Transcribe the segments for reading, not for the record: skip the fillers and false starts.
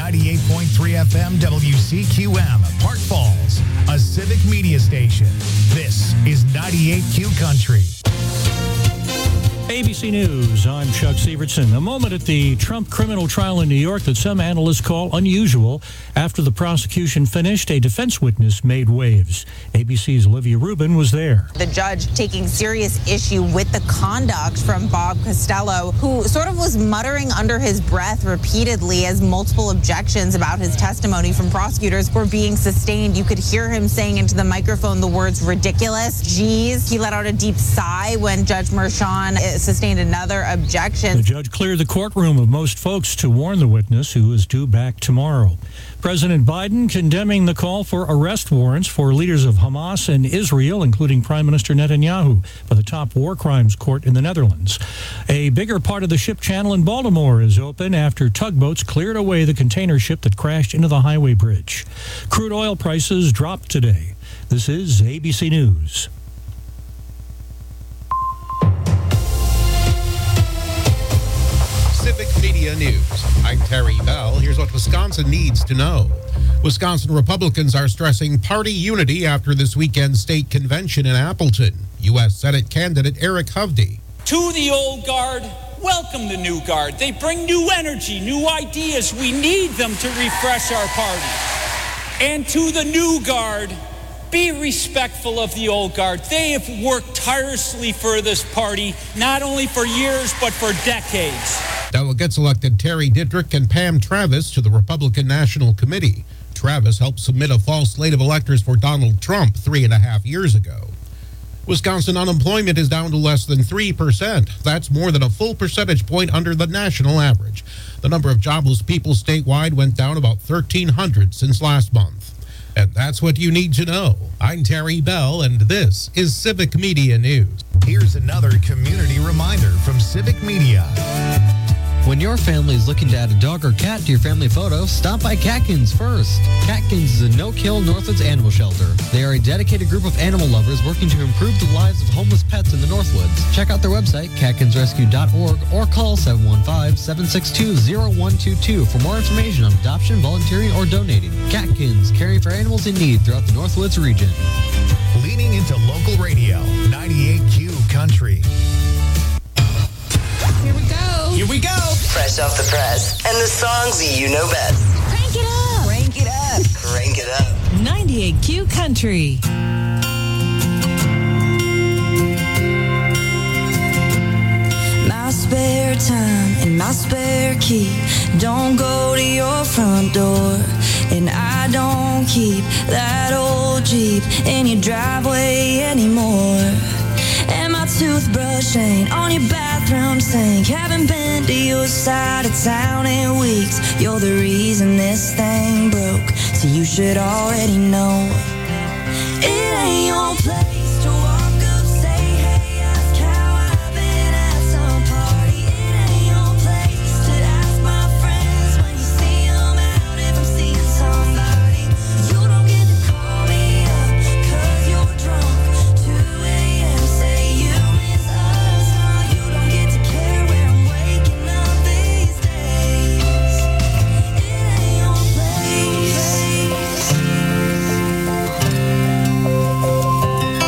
98.3 FM WCQM, Park Falls, a civic media station. This is 98Q Country. ABC News, I'm Chuck Sievertson. A moment at the Trump criminal trial in New York that some analysts call unusual. After the prosecution finished, a defense witness made waves. ABC's Olivia Rubin was there. The judge taking serious issue with the conduct from Bob Costello, who sort of was muttering under his breath repeatedly as multiple objections about his testimony from prosecutors were being sustained. You could hear him saying into the microphone the words ridiculous, geez. He let out a deep sigh when Judge Merchan sustained another objection. The judge cleared the courtroom of most folks to warn the witness, who is due back tomorrow. President Biden condemning the call for arrest warrants for leaders of Hamas and Israel, including Prime Minister Netanyahu, by the top war crimes court in the Netherlands. A bigger part of the ship channel in Baltimore is open after tugboats cleared away the container ship that crashed into the highway bridge. Crude oil prices dropped today. This is ABC News. Civic Media News. I'm Terry Bell. Here's what Wisconsin needs to know. Wisconsin Republicans are stressing party unity after this weekend's state convention in Appleton. U.S. Senate candidate Eric Hovde. To the old guard, welcome the new guard. They bring new energy, new ideas. We need them to refresh our party. And to the new guard, be respectful of the old guard. They have worked tirelessly for this party, not only for years, but for decades. Delegates elected Terry Dittrich and Pam Travis to the Republican National Committee. Travis helped submit a false slate of electors for Donald Trump 3.5 years ago. Wisconsin unemployment is down to less than 3%. That's more than a full percentage point under the national average. The number of jobless people statewide went down about 1,300 since last month. And that's what you need to know. I'm Terry Bell, and this is Civic Media News. Here's another community reminder from Civic Media. When your family is looking to add a dog or cat to your family photo, stop by Catkins first. Catkins is a no-kill Northwoods animal shelter. They are a dedicated group of animal lovers working to improve the lives of homeless pets in the Northwoods. Check out their website, catkinsrescue.org, or call 715-762-0122 for more information on adoption, volunteering, or donating. Catkins, caring for animals in need throughout the Northwoods region. Leaning into local radio, 98Q Country. Here we go. Here we go. Fresh off the press. And the songs you know best. Crank it up. Crank it up. Crank it up. 98Q Country. My spare time and my spare key don't go to your front door. And I don't keep that old Jeep in your driveway anymore. And my toothbrush ain't on your bathroom sink. Haven't been to your side of town in weeks. You're the reason this thing broke, so you should already know. It ain't your place to walk up, say, hey, ask how I've been at some party. It ain't your place to ask my friends when you see them out if I'm seeing somebody. You don't get to call me up, cause you're drunk. 2 a.m. say you miss us. No, you don't get to care where I'm waking up these days. It ain't your place.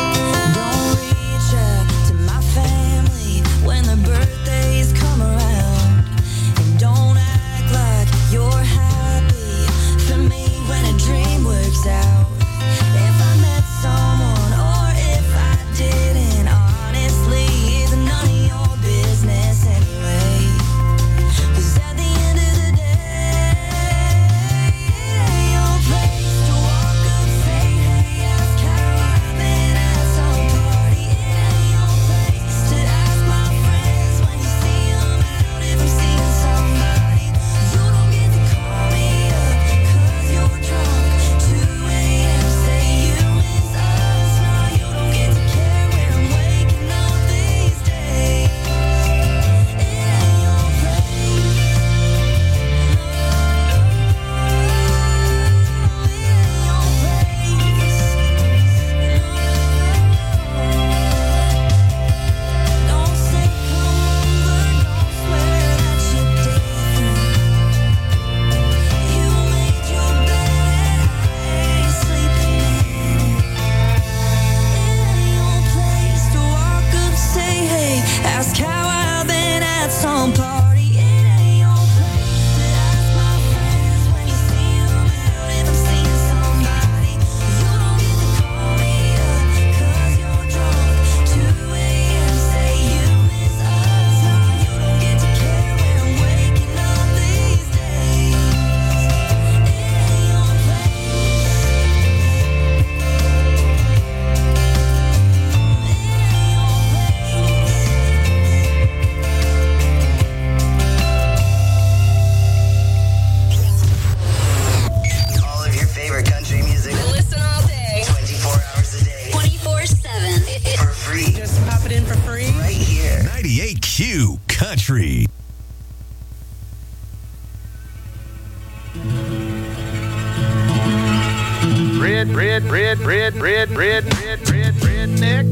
redneck.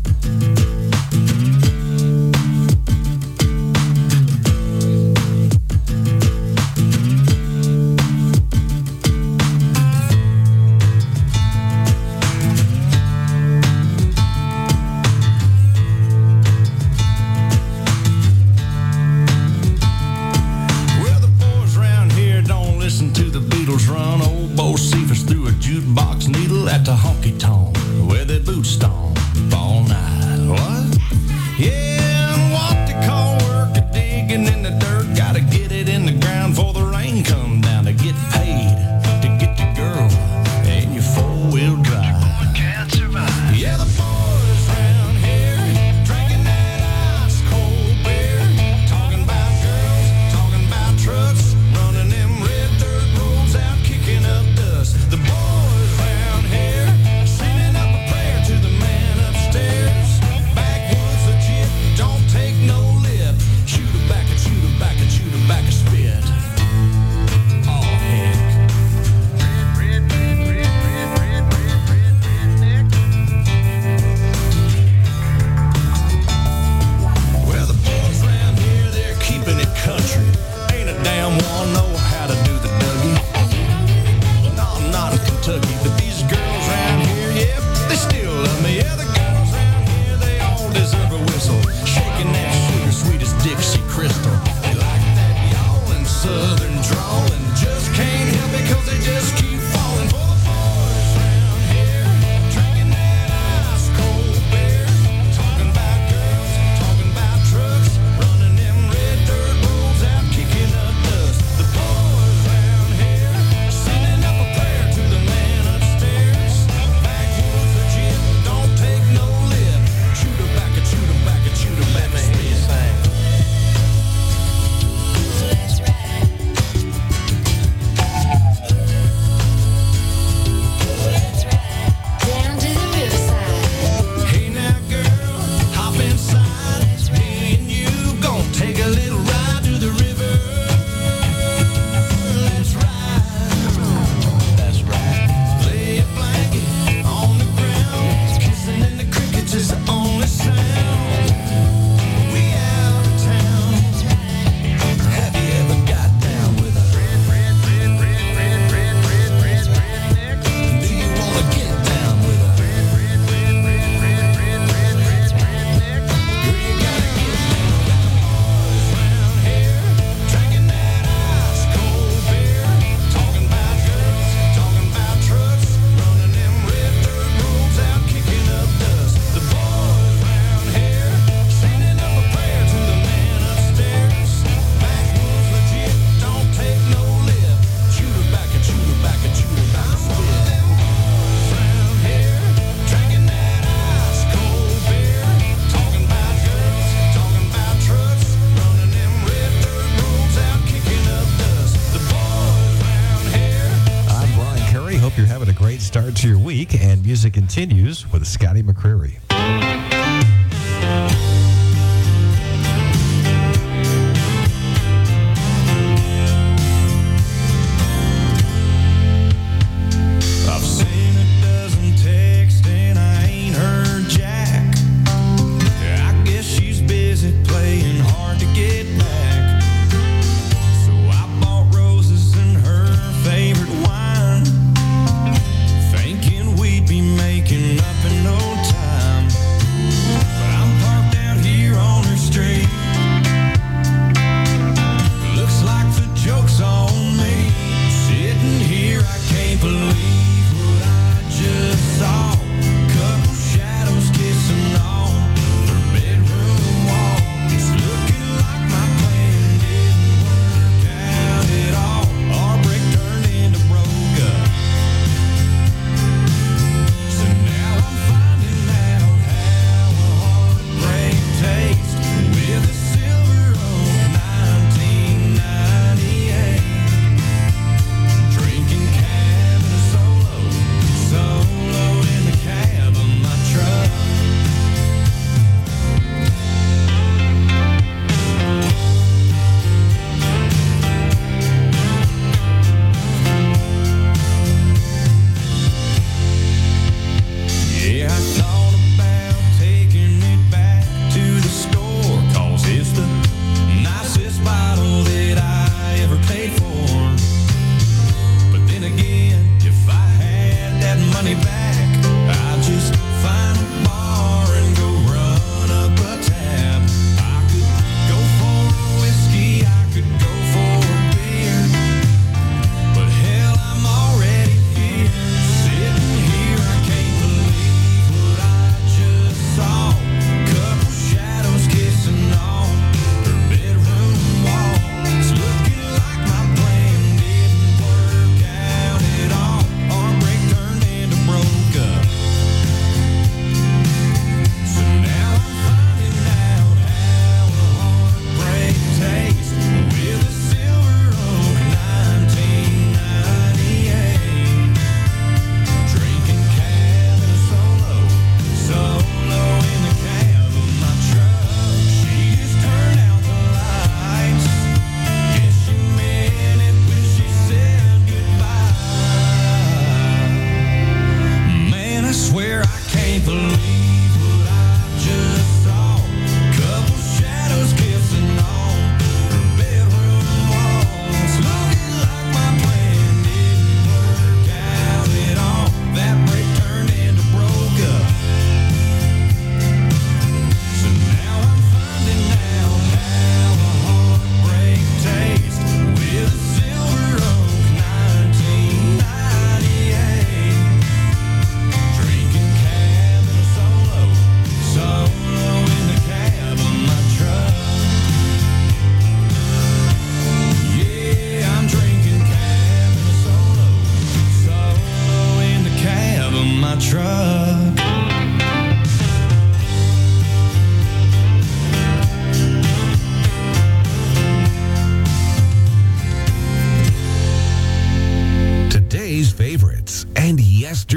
At the honky tonk where they boot stomp all night. What? Yeah, and what they call work at digging in the dirt. Gotta get it in the ground before the rain come down to get paid to get the girl in your four-wheel drive. Yeah, the boys round here drinking that ice cold beer, talking about girls, talking about trucks, running them red dirt roads out, kicking up dust. The boys start to your week, and music continues with Scotty McCreery. I've seen a dozen texts and I ain't heard Jack. I guess she's busy playing hard to get back. So I bought roses and her favorite wine, thinking we'd be making up in no time.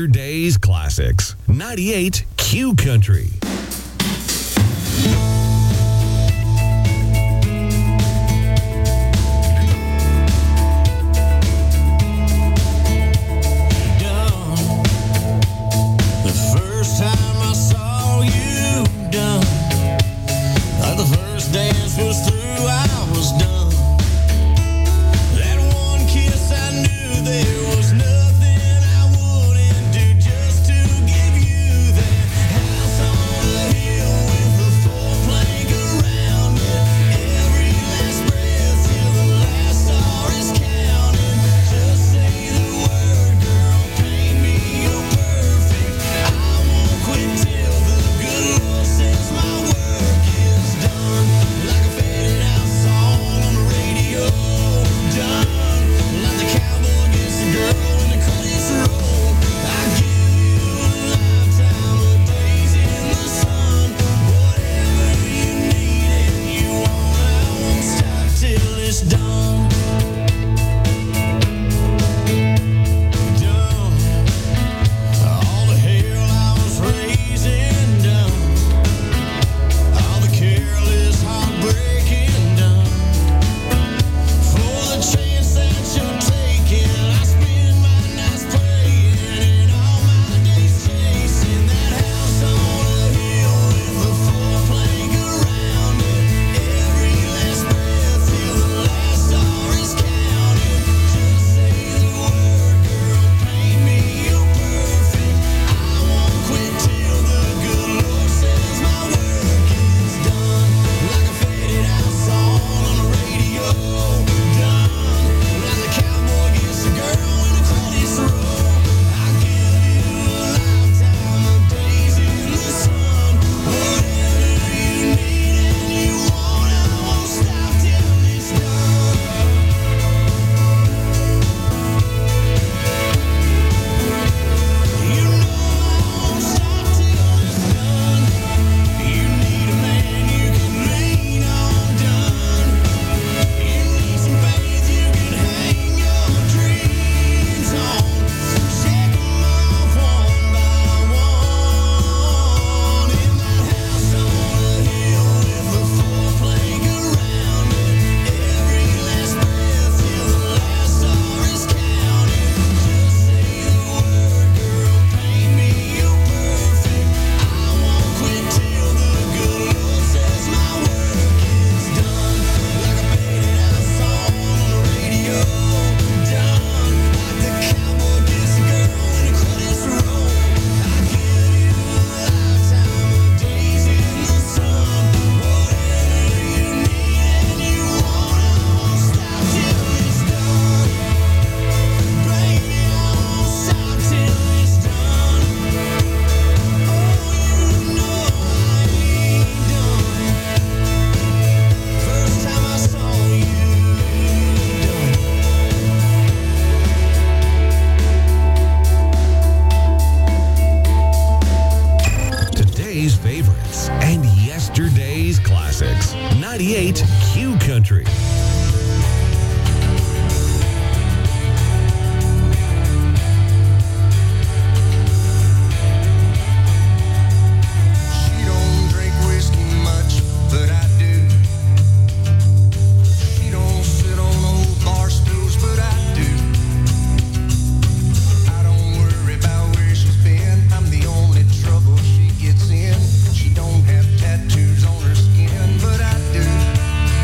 Yesterday's Classics. 98 Q Country. Yesterday's Classics. 98 Q Country. Tattoos on her skin, but I do.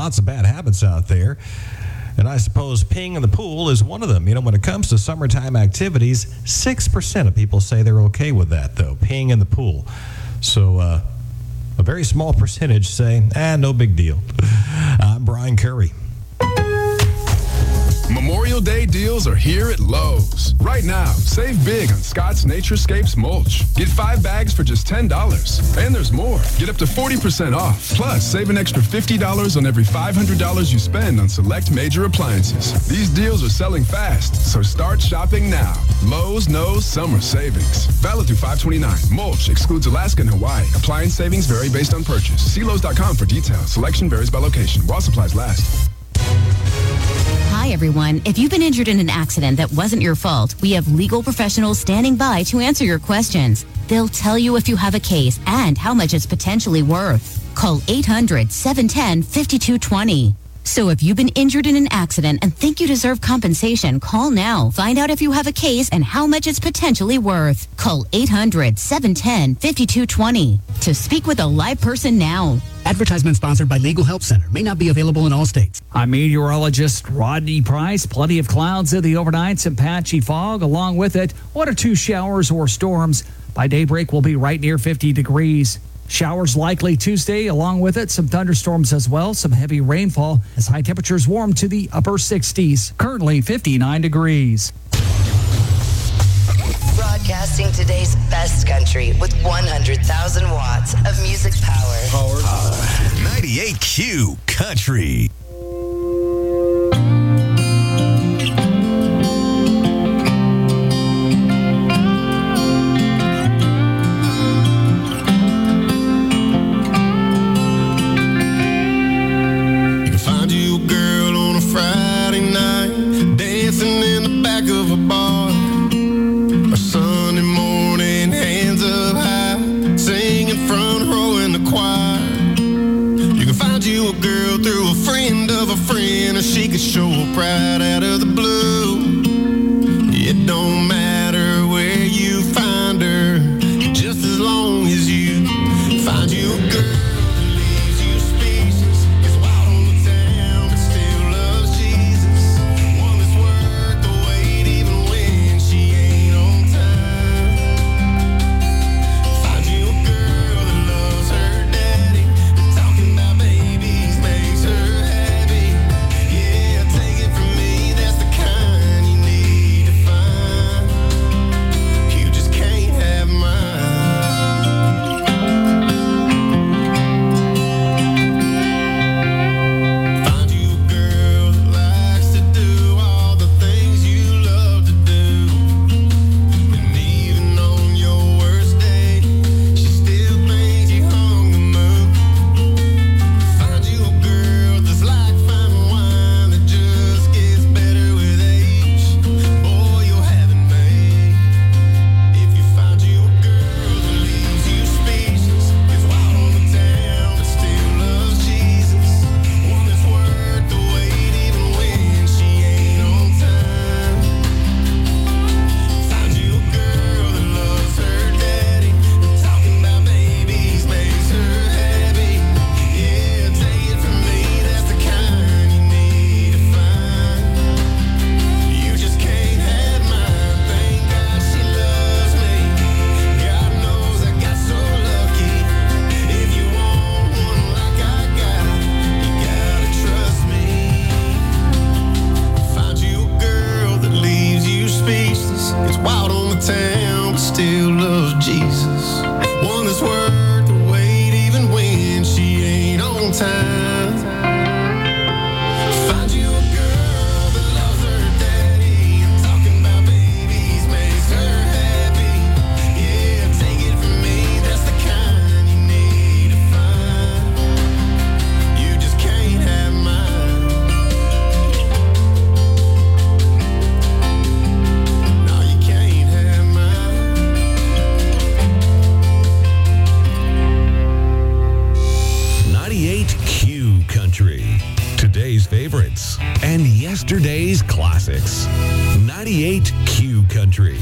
lots of bad habits out there. And I suppose peeing in the pool is one of them. You know, when it comes to summertime activities, 6% of people say they're okay with that, though, peeing in the pool. So a very small percentage say, no big deal. I'm Brian Curry. Memorial Day deals are here at Lowe's. Right now, save big on Scott's Naturescapes mulch. Get 5 bags for just $10. And there's more. Get up to 40% off. Plus, save an extra $50 on every $500 you spend on select major appliances. These deals are selling fast, so start shopping now. Lowe's knows summer savings. Valid through 5/29. Mulch excludes Alaska and Hawaii. Appliance savings vary based on purchase. See Lowe's.com for details. Selection varies by location. While supplies last. Hi, everyone. If you've been injured in an accident that wasn't your fault, we have legal professionals standing by to answer your questions. They'll tell you if you have a case and how much it's potentially worth. Call 800-710-5220. So if you've been injured in an accident and think you deserve compensation, call now. Find out if you have a case and how much it's potentially worth. Call 800-710-5220 to speak with a live person now. Advertisement sponsored by Legal Help Center. May not be available in all states. I'm meteorologist Rodney Price. Plenty of clouds in the overnight, some patchy fog. Along with it, 1 or 2 showers or storms. By daybreak, we'll be right near 50 degrees. Showers likely Tuesday. Along with it, some thunderstorms as well. Some heavy rainfall as high temperatures warm to the upper 60s. Currently 59 degrees. Broadcasting today's best country with 100,000 watts of music power. 98Q Country. Friday night, dancing in the back of a bar, or Sunday morning, hands up high, singing front row in the choir. You can find you a girl through a friend of a friend, or she could show up right out of the blue. It don't matter where you find her, just as long as you find you a girl. Yesterday's classics. 98Q Country.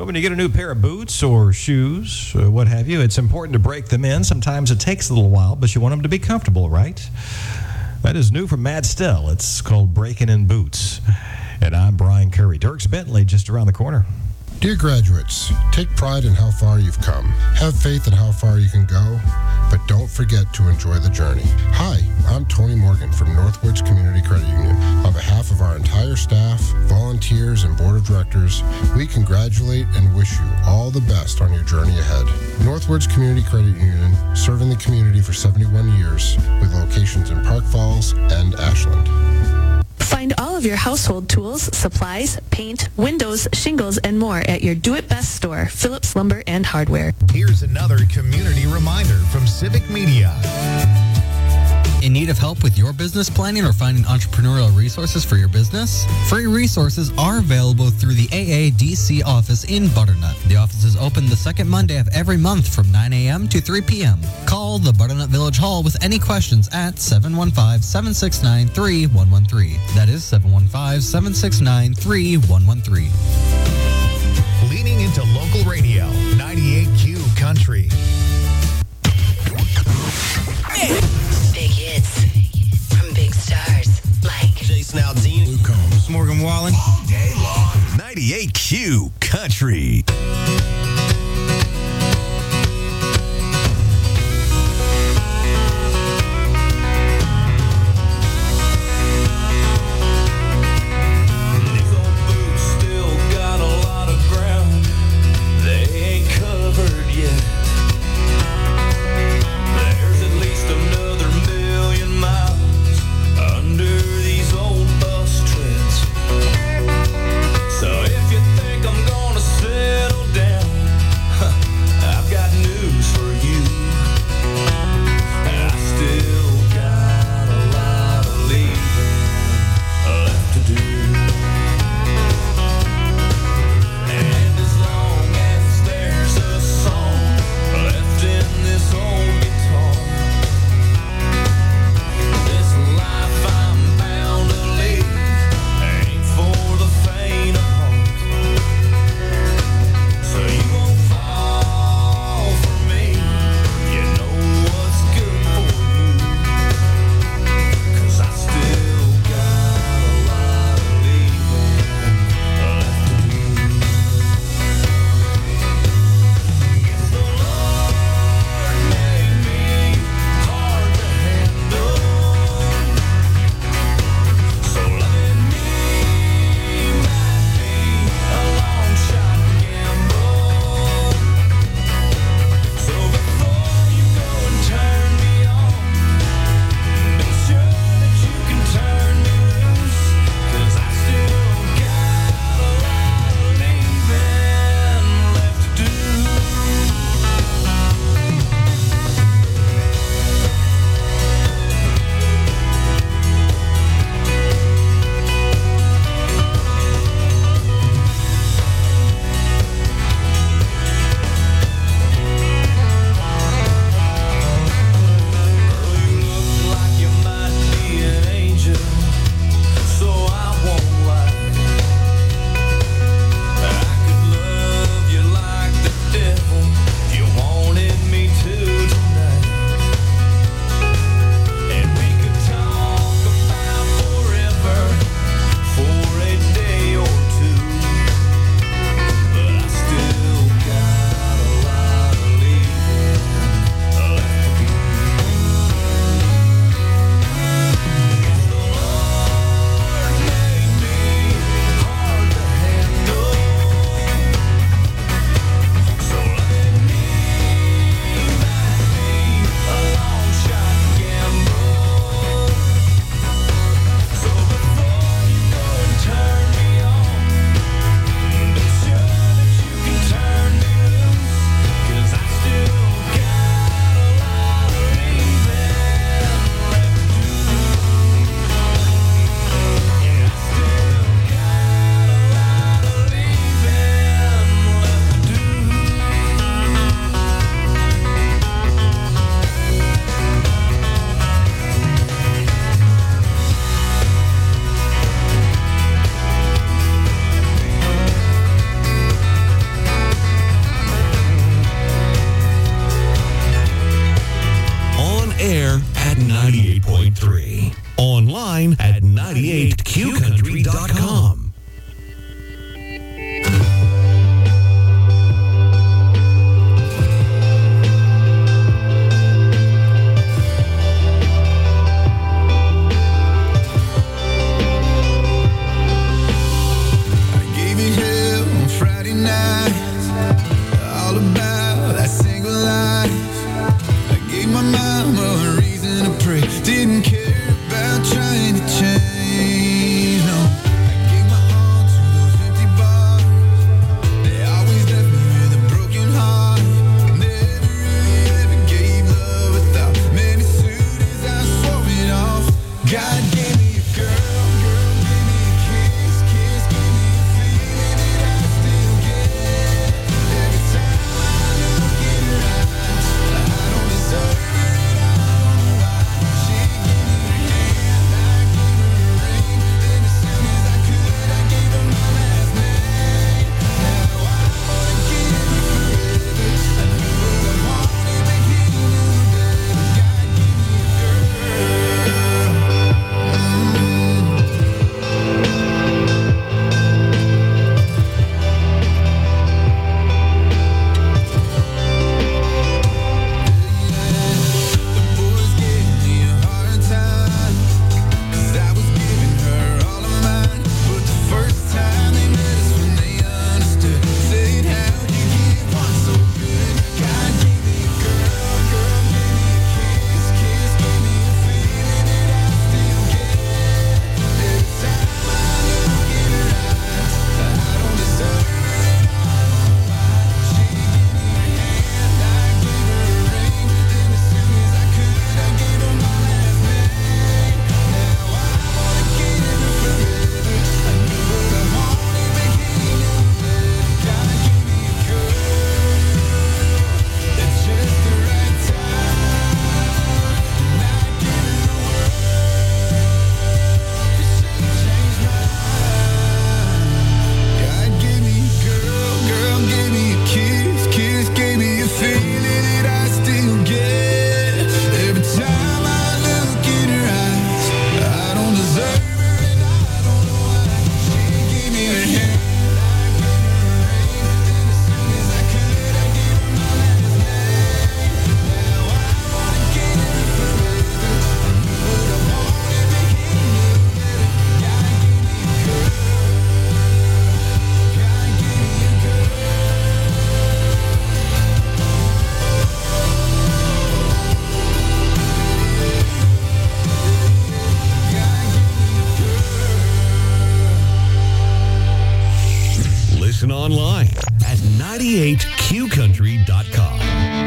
Well, when you get a new pair of boots or shoes, or what have you, it's important to break them in. Sometimes it takes a little while, but you want them to be comfortable, right? That is new from Matt Stell. It's called Breaking in Boots. And I'm Brian Curry. Dirks Bentley just around the corner. Dear graduates, take pride in how far you've come. Have faith in how far you can go, but don't forget to enjoy the journey. Hi, I'm Tony Morgan from Northwoods Community Credit Union. On behalf of our entire staff, volunteers, and board of directors, we congratulate and wish you all the best on your journey ahead. Northwoods Community Credit Union, serving the community for 71 years, with locations in Park Falls and Ashland. Find all of your household tools, supplies, paint, windows, shingles, and more at your Do It Best store, Phillips Lumber and Hardware. Here's another community reminder from Civic Media. In need of help with your business planning or finding entrepreneurial resources for your business? Free resources are available through the AADC office in Butternut. The office is open the second Monday of every month from 9 a.m. to 3 p.m. Call the Butternut Village Hall with any questions at 715-769-3113. That is 715-769-3113. Leaning into local radio, 98Q Country. Big hits from big stars like Jason Aldean, Luke Combs, Morgan Wallen. All day long. 98Q Country. These old boots still got a lot of ground they ain't covered yet. There's at least another 1,000,000 miles under these old bus treads. So if you think I'm gonna settle down Listen online at 98qcountry.com.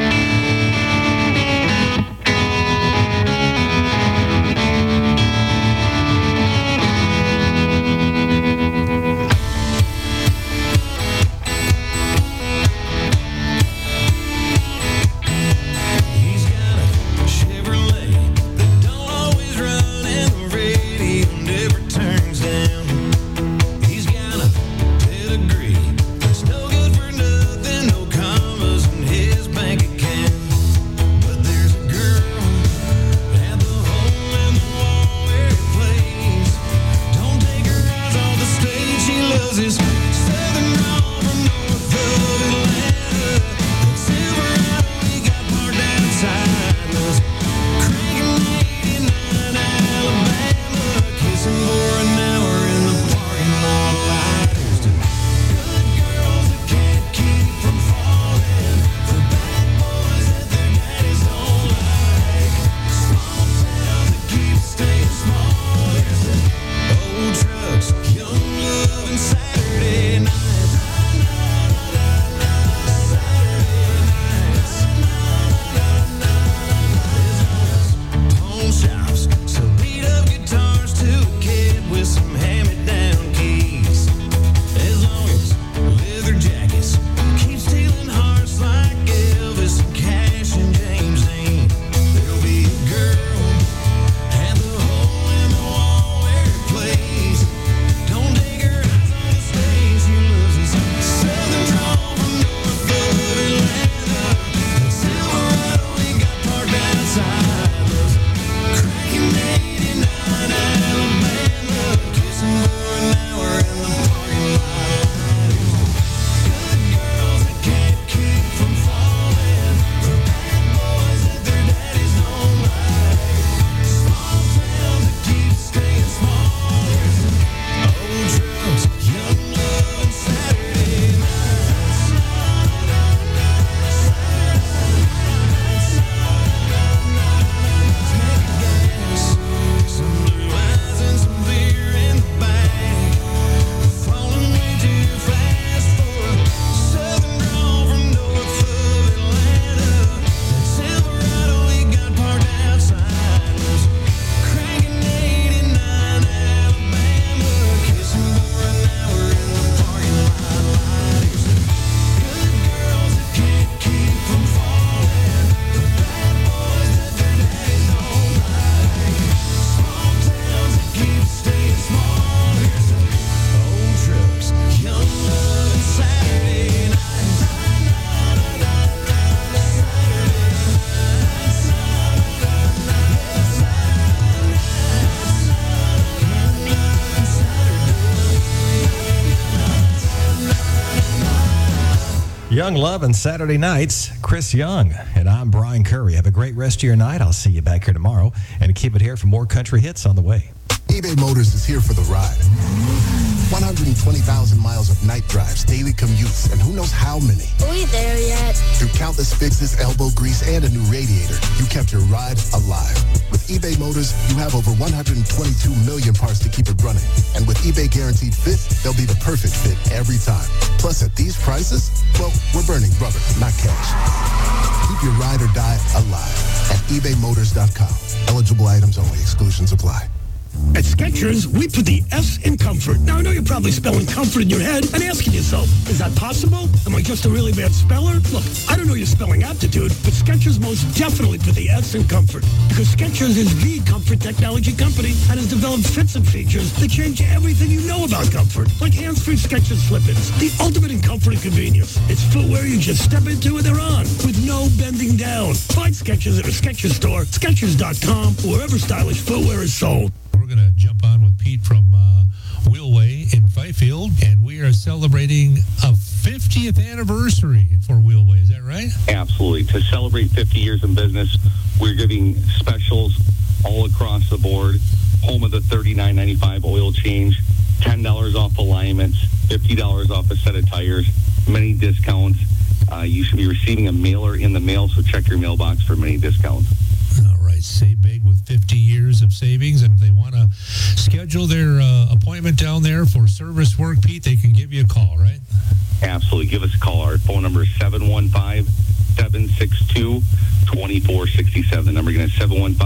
Young Love and Saturday Nights, Chris Young. And I'm Brian Curry. Have a great rest of your night. I'll see you back here tomorrow. And keep it here for more country hits on the way. eBay Motors is here for the ride. 120,000 miles of night drives, daily commutes, and who knows how many. Are we there yet? Through countless fixes, elbow grease, and a new radiator, you kept your ride alive. With eBay Motors, you have over 122 million parts to keep it running. And with eBay Guaranteed Fit, they'll be the perfect fit every time. Plus, at these prices, well, we're burning rubber, not cash. Keep your ride or die alive at ebaymotors.com. Eligible items only. Exclusions apply. At Skechers, we put the S in comfort. Now, I know you're probably spelling comfort in your head and asking yourself, is that possible? Am I just a really bad speller? Look, I don't know your spelling aptitude, but Skechers most definitely put the S in comfort. Because Skechers is the comfort technology company and has developed fits and features that change everything you know about comfort. Like hands-free Skechers slip-ins, the ultimate in comfort and convenience. It's footwear you just step into and they're on, with no bending down. Find Skechers at a Skechers store, Skechers.com, or wherever stylish footwear is sold. We're going to jump on with Pete from Wheelway in Fifield, and we are celebrating a 50th anniversary for Wheelway. Is that right? Absolutely. To celebrate 50 years in business, we're giving specials all across the board. Home of the $39.95 oil change, $10 off alignments, $50 off a set of tires, many discounts. You should be receiving a mailer in the mail, so check your mailbox for many discounts. All right. Save big with 50 years of savings. And if they want to schedule their appointment down there for service work, Pete, they can give you a call, right? 715-762-2467. The number again is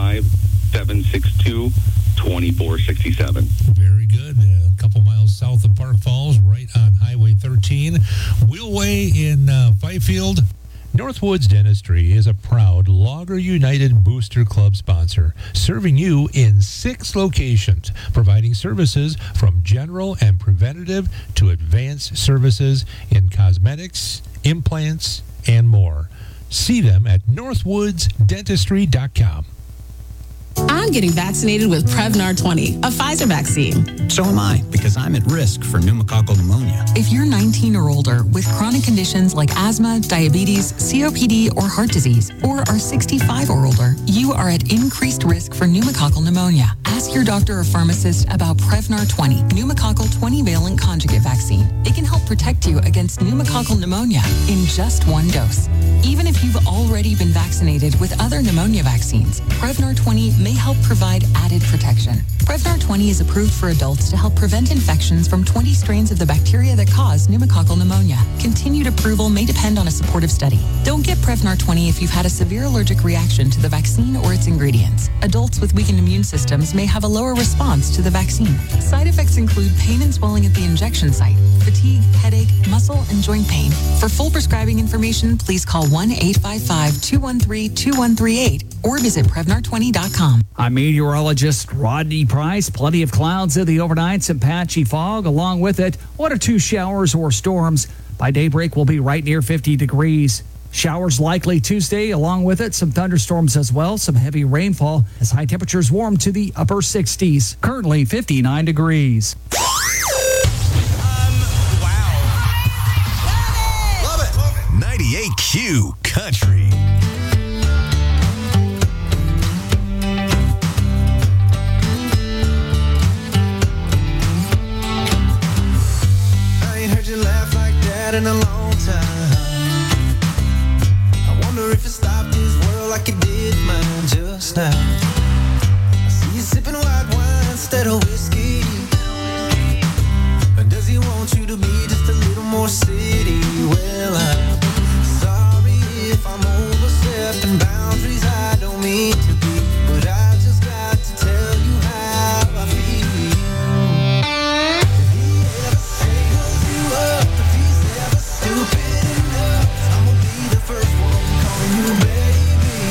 715-762-2467. Very good. A couple miles south of Park Falls, right on Highway 13. Wheelway in Fifield. Northwoods Dentistry is a proud Logger United Booster Club sponsor, serving you in 6 locations, providing services from general and preventative to advanced services in cosmetics, implants, and more. See them at northwoodsdentistry.com. I'm getting vaccinated with Prevnar 20, a Pfizer vaccine. So am I, because I'm at risk for pneumococcal pneumonia. If you're 19 or older with chronic conditions like asthma, diabetes, COPD, or heart disease, or are 65 or older, you are at increased risk for pneumococcal pneumonia. Ask your doctor or pharmacist about Prevnar 20, pneumococcal 20-valent conjugate vaccine. It can help protect you against pneumococcal pneumonia in just 1 dose. Even if you've already been vaccinated with other pneumonia vaccines, Prevnar 20 may help provide added protection. Prevnar 20 is approved for adults to help prevent infections from 20 strains of the bacteria that cause pneumococcal pneumonia. Continued approval may depend on a supportive study. Don't get Prevnar 20 if you've had a severe allergic reaction to the vaccine or its ingredients. Adults with weakened immune systems may have a lower response to the vaccine. Side effects include pain and swelling at the injection site, fatigue, headache, muscle, and joint pain. For full prescribing information, please call 1-855-213-2138 or visit Prevnar20.com. I'm meteorologist Rodney Price. Plenty of clouds in the overnight, some patchy fog. Along with it, 1 or 2 showers or storms. By daybreak, we'll be right near 50 degrees. Showers likely Tuesday. Along with it, some thunderstorms as well. Some heavy rainfall as high temperatures warm to the upper 60s. Currently 59 degrees. Love it. 98Q Country. In a long time, I wonder if it stopped his world like it did mine just now. I see you sipping white wine instead of whiskey. And does he want you to be just a little more city? Well, I'm sorry if I'm overstepping boundaries I don't mean to be, but I just got to tell you how I feel. If he ever singles you up, stupid enough, I'm gonna be the first one calling you baby.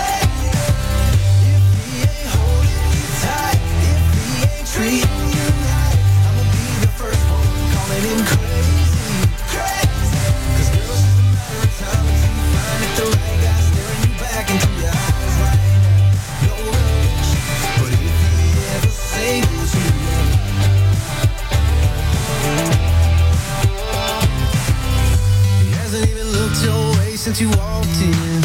If he ain't holding you tight, if he ain't treating you right, I'm gonna be the first one calling him crazy. Cause girl, it's just a matter of time until you find it the right guy staring you back into your eyes right now. No rush, but if he ever singles you up, hasn't even looked your way since you walked in.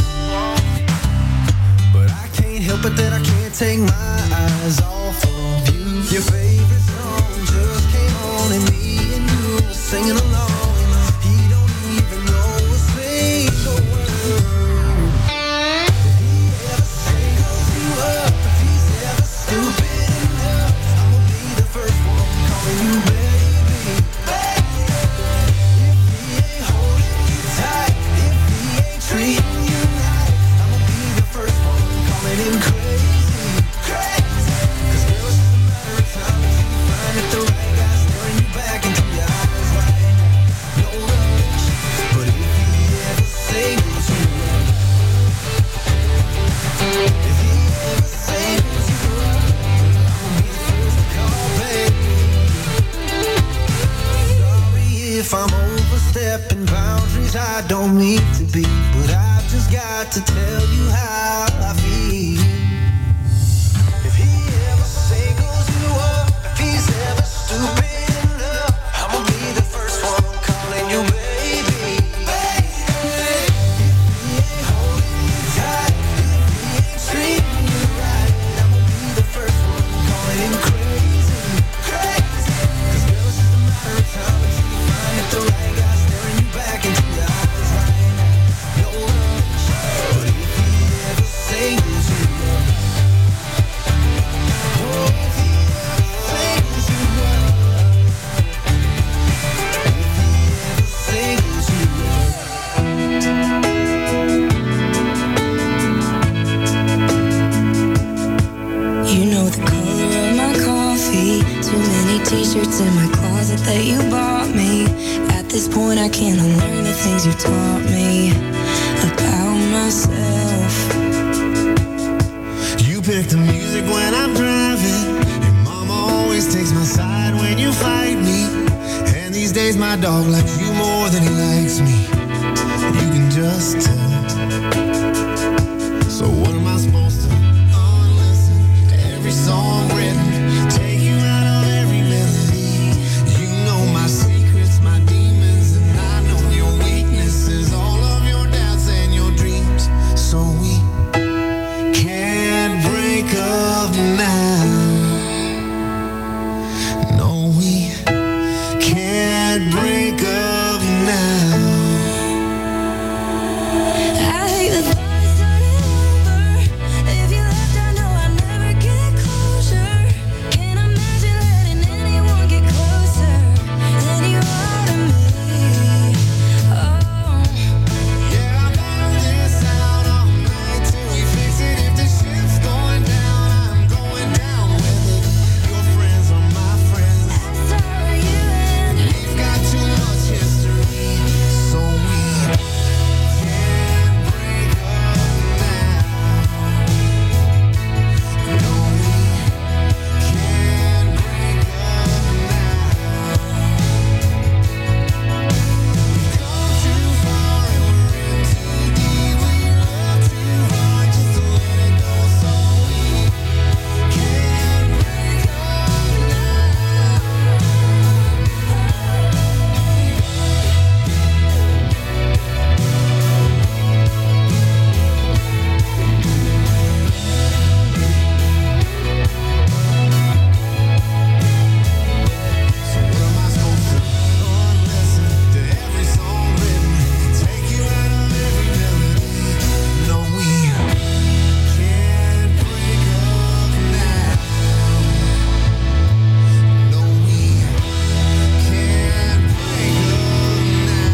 But I can't help it that I can't take my eyes off of you. Your favorite song just came on and me and you were singing along. He don't even know a single word. If he ever singles you up, if he's ever stupid enough, I'm gonna be the first one calling you baby. Treating you right, I'm gonna be the first one calling him crazy. Cause girl, it's just a matter of time until you find it the right guy staring you back into your eyes right now. No rush, but if he ever singles you up, if he ever singles you up, I'm gonna be the first to call baby. Sorry if I'm overstepping boundaries I don't mean to be, but I just got to tell you how I feel. If he ever singles you up, if he's ever stupid enough, I'm gonna be the first one calling you baby. If he ain't holding you tight, if he ain't treating you right, I'm gonna be the first one calling him crazy. Cause girl, it's just a matter of time until you find it the right guy staring you back into your eyes right now. No rush, but if he ever singles you At this point I can't unlearn the things you taught me about myself. You pick the music when I'm driving. Your mama always takes my side when you fight me. And these days my dog likes you more than he likes me. You can just tell. So what am I supposed to unlisten to every song written? Take you out of every melody. You know my secrets, my demons, and I know your weaknesses, all of your doubts and your dreams. So we can't break up now. No, we can't break up now. I hate the thought of starting over. If you left, I know I'd never get closure. Can't imagine letting anyone get closer than you are to me. Oh, Yeah, I battle this out all night till we fix it. If the ship's going down, I'm going down with it. Your friends are my friends. so are you and We've got too much history, so we can't break up now. No, we can't break up now. We've come too far and we're in too deep. We love too hard just to let it go, so we can't break up So what am I supposed to unlisten to every song written? Take you out of every melody. No, we can't break up now. No, we can't break up now.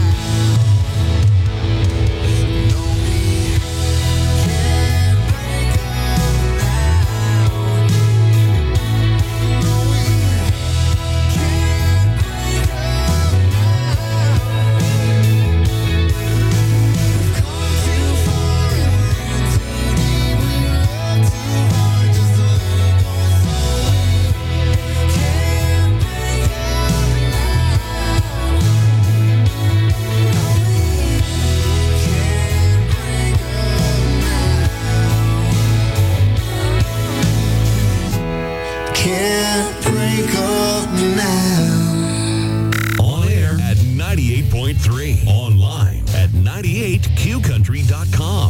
No, we can't break up Can't break up now. On air at 98.3. Online at 98qcountry.com.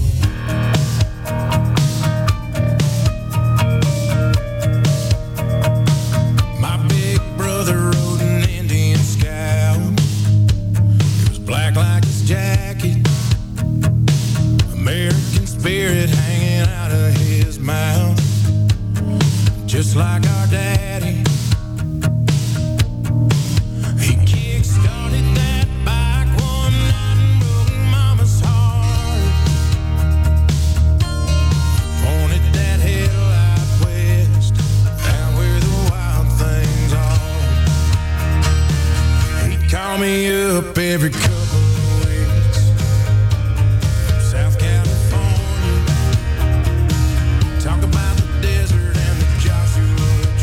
My big brother rode an Indian Scout. It was black like his jacket. American spirit hanging out of his mouth. Just like our daddy. He kick-started that bike one night and broke mama's heart. Pointed that headlight west, down where the wild things are. He'd call me up every couple of weeks. South California. Talk about the desert and the Joshua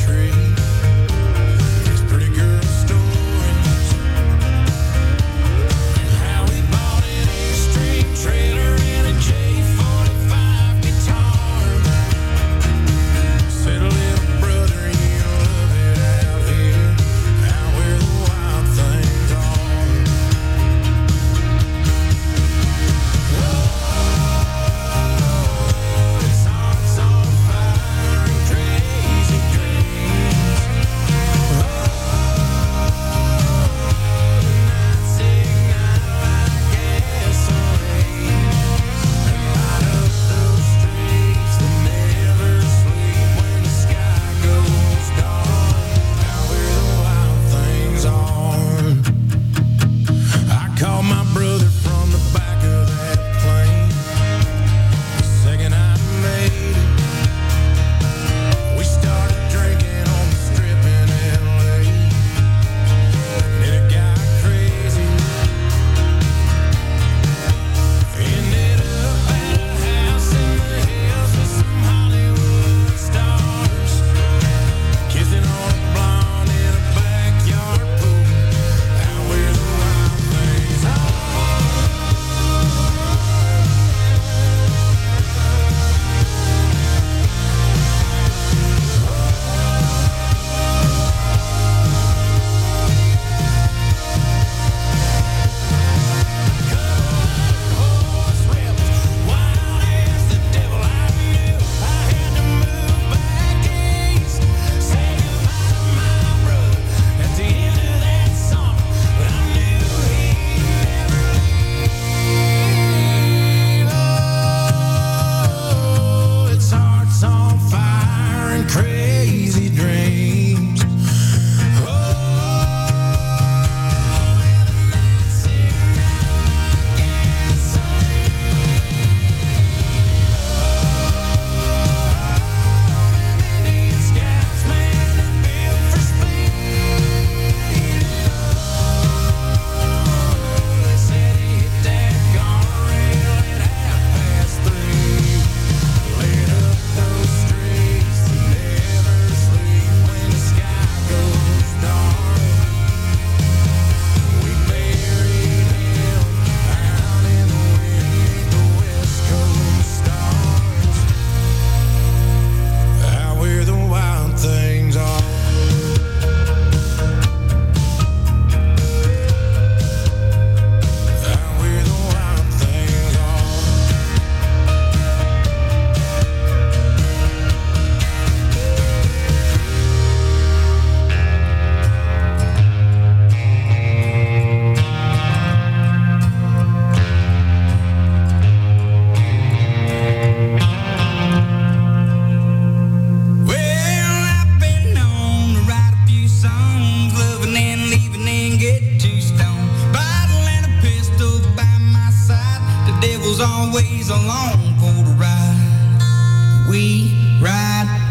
always along for the ride. We ride